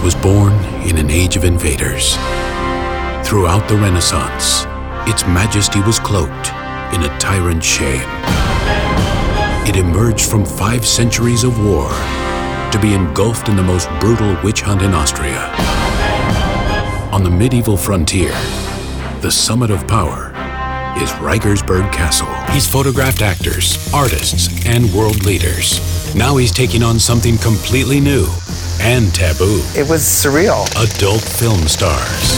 was born in an age of invaders. Throughout the Renaissance, its majesty was cloaked in a tyrant's shame. It emerged from 5 centuries of war to be engulfed in the most brutal witch hunt in Austria. On the medieval frontier, the summit of power is Reigersberg Castle. He's photographed actors, artists, and world leaders. Now he's taking on something completely new and taboo. It was surreal. Adult film stars.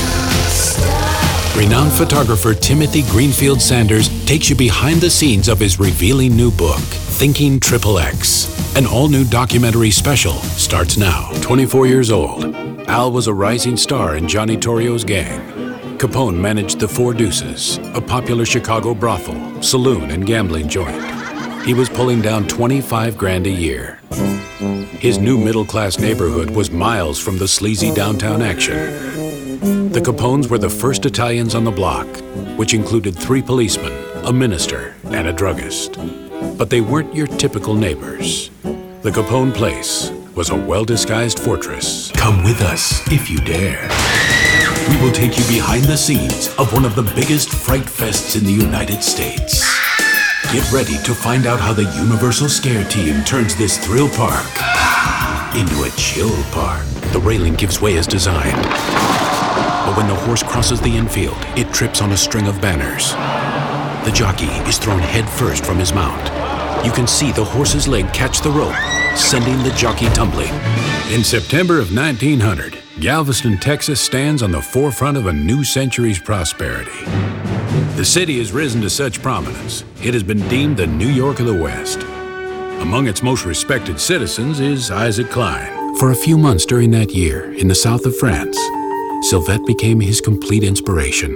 Renowned photographer Timothy Greenfield Sanders takes you behind the scenes of his revealing new book, Thinking XXX. An all-new documentary special starts now. 24 years old, Al was a rising star in Johnny Torrio's gang. Capone managed the Four Deuces, a popular Chicago brothel, saloon, and gambling joint. He was pulling down 25 grand a year. His new middle-class neighborhood was miles from the sleazy downtown action. The Capones were the first Italians on the block, which included 3 policemen, a minister, and a druggist. But they weren't your typical neighbors. The Capone place was a well-disguised fortress. Come with us if you dare. We will take you behind the scenes of one of the biggest fright fests in the United States. Get ready to find out how the Universal Scare Team turns this thrill park into a chill park. The railing gives way as designed. But when the horse crosses the infield, it trips on a string of banners. The jockey is thrown head first from his mount. You can see the horse's leg catch the rope, sending the jockey tumbling. In September of 1900, Galveston, Texas stands on the forefront of a new century's prosperity. The city has risen to such prominence, it has been deemed the New York of the West. Among its most respected citizens is Isaac Klein. For a few months during that year, in the south of France, Sylvette became his complete inspiration.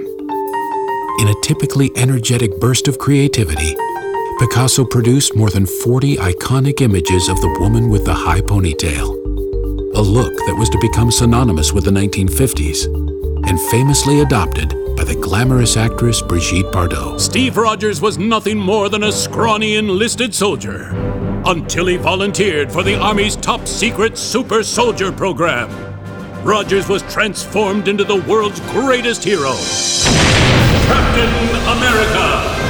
In a typically energetic burst of creativity, Picasso produced more than 40 iconic images of the woman with the high ponytail, a look that was to become synonymous with the 1950s and famously adopted by the glamorous actress Brigitte Bardot. Steve Rogers was nothing more than a scrawny enlisted soldier until he volunteered for the Army's top-secret super soldier program. Rogers was transformed into the world's greatest hero, Captain America.